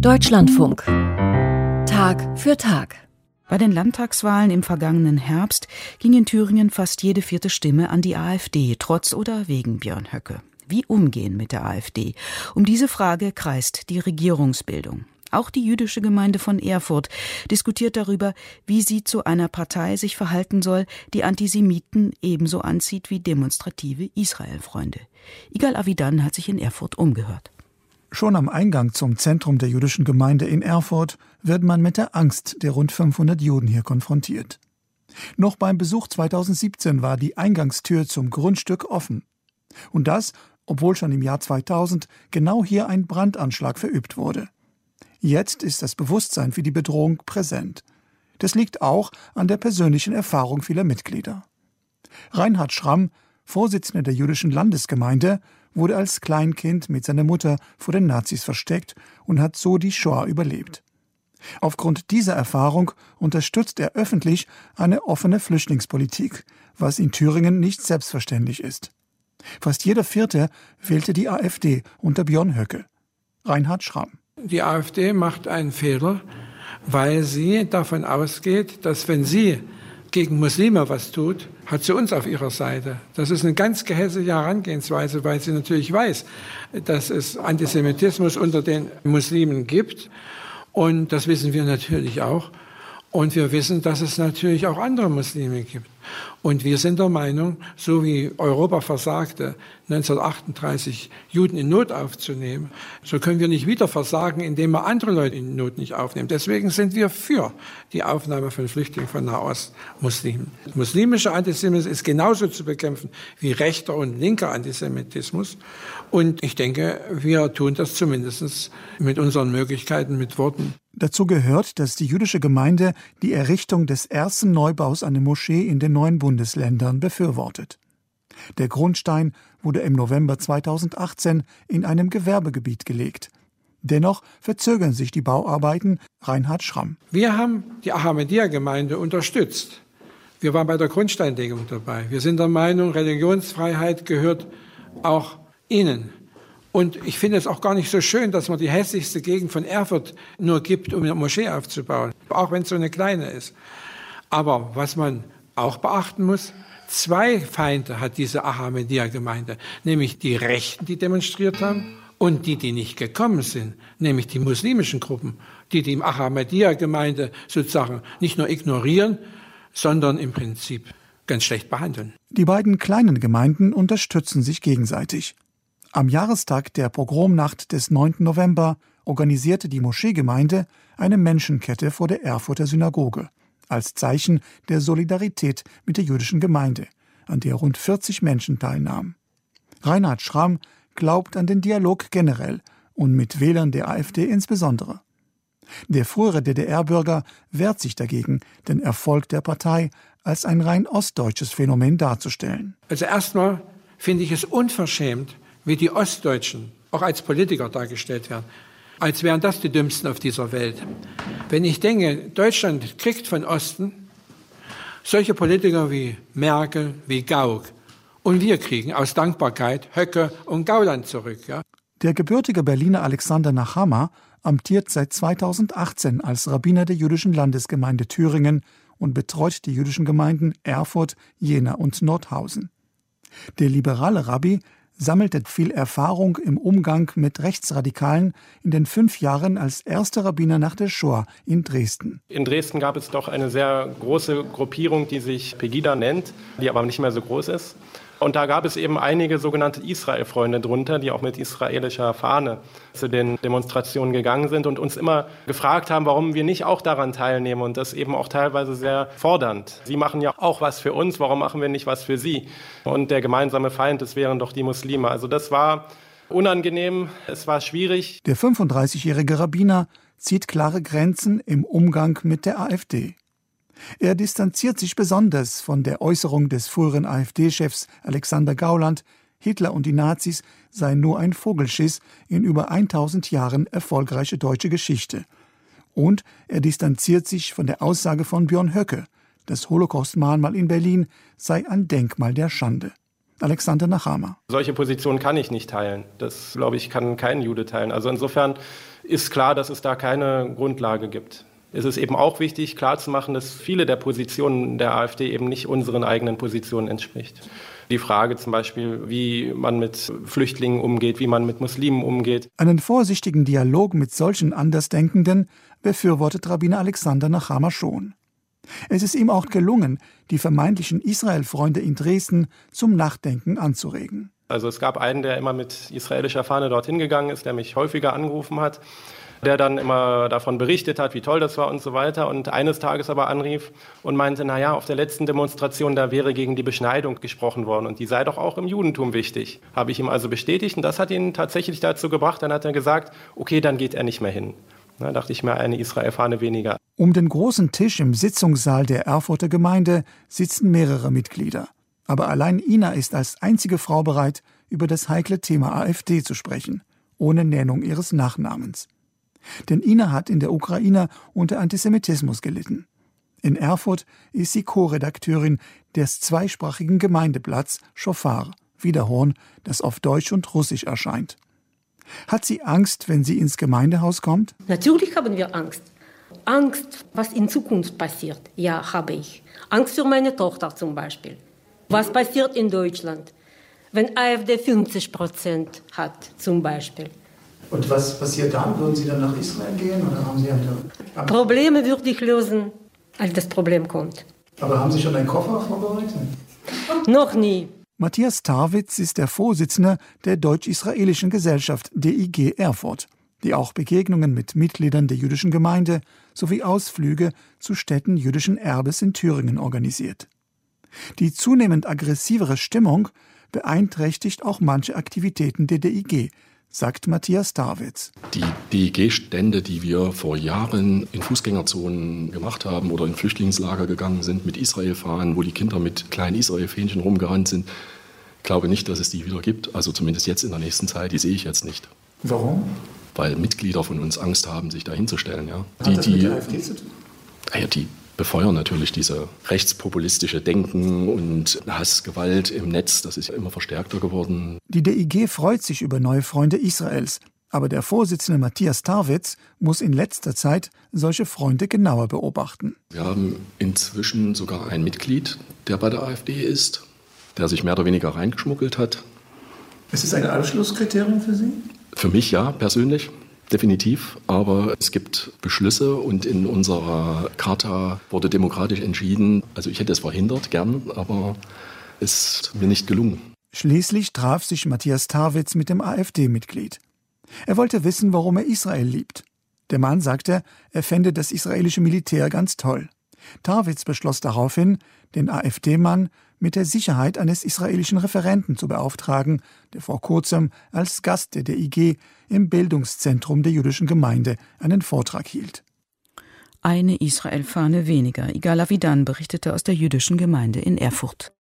Deutschlandfunk. Tag für Tag. Bei den Landtagswahlen im vergangenen Herbst ging in Thüringen fast jede 4. Stimme an die AfD, trotz oder wegen Björn Höcke. Wie umgehen mit der AfD? Um diese Frage kreist die Regierungsbildung. Auch die jüdische Gemeinde von Erfurt diskutiert darüber, wie sie zu einer Partei sich verhalten soll, die Antisemiten ebenso anzieht wie demonstrative Israel-Freunde. Igal Avidan hat sich in Erfurt umgehört. Schon am Eingang zum Zentrum der jüdischen Gemeinde in Erfurt wird man mit der Angst der rund 500 Juden hier konfrontiert. Noch beim Besuch 2017 war die Eingangstür zum Grundstück offen. Und das, obwohl schon im Jahr 2000 genau hier ein Brandanschlag verübt wurde. Jetzt ist das Bewusstsein für die Bedrohung präsent. Das liegt auch an der persönlichen Erfahrung vieler Mitglieder. Reinhard Schramm, Vorsitzender der jüdischen Landesgemeinde, wurde als Kleinkind mit seiner Mutter vor den Nazis versteckt und hat so die Shoah überlebt. Aufgrund dieser Erfahrung unterstützt er öffentlich eine offene Flüchtlingspolitik, was in Thüringen nicht selbstverständlich ist. Fast jeder Vierte wählte die AfD unter Björn Höcke. Reinhard Schramm. Die AfD macht einen Fehler, weil sie davon ausgeht, dass wenn sie gegen Muslime was tut, hat sie uns auf ihrer Seite. Das ist eine ganz gehässige Herangehensweise, weil sie natürlich weiß, dass es Antisemitismus unter den Muslimen gibt. Und das wissen wir natürlich auch. Und wir wissen, dass es natürlich auch andere Muslime gibt. Und wir sind der Meinung, so wie Europa versagte, 1938 Juden in Not aufzunehmen, so können wir nicht wieder versagen, indem wir andere Leute in Not nicht aufnehmen. Deswegen sind wir für die Aufnahme von Flüchtlingen von Nahost-Muslimen. Muslimischer Antisemitismus ist genauso zu bekämpfen wie rechter und linker Antisemitismus. Und ich denke, wir tun das zumindest mit unseren Möglichkeiten, mit Worten. Dazu gehört, dass die jüdische Gemeinde die Errichtung des ersten Neubaus einer Moschee in den 9 Bundesländern befürwortet. Der Grundstein wurde im November 2018 in einem Gewerbegebiet gelegt. Dennoch verzögern sich die Bauarbeiten. Reinhard Schramm. Wir haben die Ahmadiyya-Gemeinde unterstützt. Wir waren bei der Grundsteinlegung dabei. Wir sind der Meinung, Religionsfreiheit gehört auch ihnen. Und ich finde es auch gar nicht so schön, dass man die hässlichste Gegend von Erfurt nur gibt, um eine Moschee aufzubauen, auch wenn es so eine kleine ist. Aber was man auch beachten muss, 2 Feinde hat diese Ahmadiyya-Gemeinde, nämlich die Rechten, die demonstriert haben, und die nicht gekommen sind, nämlich die muslimischen Gruppen, die Ahmadiyya-Gemeinde sozusagen nicht nur ignorieren, sondern im Prinzip ganz schlecht behandeln. Die beiden kleinen Gemeinden unterstützen sich gegenseitig. Am Jahrestag der Pogromnacht des 9. November organisierte die Moscheegemeinde eine Menschenkette vor der Erfurter Synagoge als Zeichen der Solidarität mit der jüdischen Gemeinde, an der rund 40 Menschen teilnahmen. Reinhard Schramm glaubt an den Dialog generell und mit Wählern der AfD insbesondere. Der frühere DDR-Bürger wehrt sich dagegen, den Erfolg der Partei als ein rein ostdeutsches Phänomen darzustellen. Also erstmal finde ich es unverschämt, wie die Ostdeutschen auch als Politiker dargestellt werden, als wären das die Dümmsten auf dieser Welt. Wenn ich denke, Deutschland kriegt von Osten solche Politiker wie Merkel, wie Gauck, und wir kriegen aus Dankbarkeit Höcke und Gauland zurück. Ja? Der gebürtige Berliner Alexander Nachama amtiert seit 2018 als Rabbiner der jüdischen Landesgemeinde Thüringen und betreut die jüdischen Gemeinden Erfurt, Jena und Nordhausen. Der liberale Rabbi sammelte viel Erfahrung im Umgang mit Rechtsradikalen in den 5 Jahren als erster Rabbiner nach der Shoah in Dresden. In Dresden gab es doch eine sehr große Gruppierung, die sich Pegida nennt, die aber nicht mehr so groß ist. Und da gab es eben einige sogenannte Israel-Freunde drunter, die auch mit israelischer Fahne zu den Demonstrationen gegangen sind und uns immer gefragt haben, warum wir nicht auch daran teilnehmen und das eben auch teilweise sehr fordernd. Sie machen ja auch was für uns, warum machen wir nicht was für Sie? Und der gemeinsame Feind, das wären doch die Muslime. Also das war unangenehm, es war schwierig. Der 35-jährige Rabbiner zieht klare Grenzen im Umgang mit der AfD. Er distanziert sich besonders von der Äußerung des früheren AfD-Chefs Alexander Gauland, Hitler und die Nazis seien nur ein Vogelschiss in über 1000 Jahren erfolgreiche deutsche Geschichte. Und er distanziert sich von der Aussage von Björn Höcke, das Holocaust-Mahnmal in Berlin sei ein Denkmal der Schande. Alexander Nachama. Solche Positionen kann ich nicht teilen. Das, glaube ich, kann kein Jude teilen. Also insofern ist klar, dass es da keine Grundlage gibt. Es ist eben auch wichtig, klarzumachen, dass viele der Positionen der AfD eben nicht unseren eigenen Positionen entspricht. Die Frage zum Beispiel, wie man mit Flüchtlingen umgeht, wie man mit Muslimen umgeht. Einen vorsichtigen Dialog mit solchen Andersdenkenden befürwortet Rabbiner Alexander Nachama schon. Es ist ihm auch gelungen, die vermeintlichen Israel-Freunde in Dresden zum Nachdenken anzuregen. Also es gab einen, der immer mit israelischer Fahne dorthin gegangen ist, der mich häufiger angerufen hat, der dann immer davon berichtet hat, wie toll das war und so weiter. Und eines Tages aber anrief und meinte, auf der letzten Demonstration, da wäre gegen die Beschneidung gesprochen worden und die sei doch auch im Judentum wichtig. Habe ich ihm also bestätigt und das hat ihn tatsächlich dazu gebracht. Dann hat er gesagt, okay, dann geht er nicht mehr hin. Da dachte ich mir, eine Israel-Fahne weniger. Um den großen Tisch im Sitzungssaal der Erfurter Gemeinde sitzen mehrere Mitglieder. Aber allein Ina ist als einzige Frau bereit, über das heikle Thema AfD zu sprechen, ohne Nennung ihres Nachnamens. Denn Ina hat in der Ukraine unter Antisemitismus gelitten. In Erfurt ist sie Co-Redakteurin des zweisprachigen Gemeindeblatts Schofar, Widerhorn, das auf Deutsch und Russisch erscheint. Hat sie Angst, wenn sie ins Gemeindehaus kommt? Natürlich haben wir Angst. Angst, was in Zukunft passiert. Ja, habe ich. Angst für meine Tochter zum Beispiel. Was passiert in Deutschland, wenn AfD 50% hat zum Beispiel? Und was passiert dann? Würden Sie dann nach Israel gehen oder haben Sie Probleme würde ich lösen, als das Problem kommt. Aber haben Sie schon einen Koffer vorbereitet? Noch nie. Matthias Tarwitz ist der Vorsitzende der Deutsch-Israelischen Gesellschaft DIG Erfurt, die auch Begegnungen mit Mitgliedern der jüdischen Gemeinde sowie Ausflüge zu Stätten jüdischen Erbes in Thüringen organisiert. Die zunehmend aggressivere Stimmung beeinträchtigt auch manche Aktivitäten der DIG, sagt Matthias Tarwitz. Die DIG-Stände, die wir vor Jahren in Fußgängerzonen gemacht haben oder in Flüchtlingslager gegangen sind mit Israel-Fahnen, wo die Kinder mit kleinen Israel-Fähnchen rumgerannt sind, glaube nicht, dass es die wieder gibt. Also zumindest jetzt in der nächsten Zeit, die sehe ich jetzt nicht. Warum? Weil Mitglieder von uns Angst haben, sich da hinzustellen. Ja. Hat das mit der AfD zu tun? Die befeuern natürlich diese rechtspopulistische Denken und Hassgewalt im Netz. Das ist ja immer verstärkter geworden. Die DIG freut sich über neue Freunde Israels. Aber der Vorsitzende Matthias Tarwitz muss in letzter Zeit solche Freunde genauer beobachten. Wir haben inzwischen sogar ein Mitglied, der bei der AfD ist, der sich mehr oder weniger reingeschmuggelt hat. Ist es ein Ausschlusskriterium für Sie? Für mich ja, persönlich. Definitiv, aber es gibt Beschlüsse und in unserer Charta wurde demokratisch entschieden. Also ich hätte es verhindert, gern, aber es ist mir nicht gelungen. Schließlich traf sich Matthias Tarwitz mit dem AfD-Mitglied. Er wollte wissen, warum er Israel liebt. Der Mann sagte, er fände das israelische Militär ganz toll. Tarwitz beschloss daraufhin, den AfD-Mann mit der Sicherheit eines israelischen Referenten zu beauftragen, der vor kurzem als Gast der DIG im Bildungszentrum der jüdischen Gemeinde einen Vortrag hielt. Eine Israel-Fahne weniger. Igal Avidan berichtete aus der jüdischen Gemeinde in Erfurt.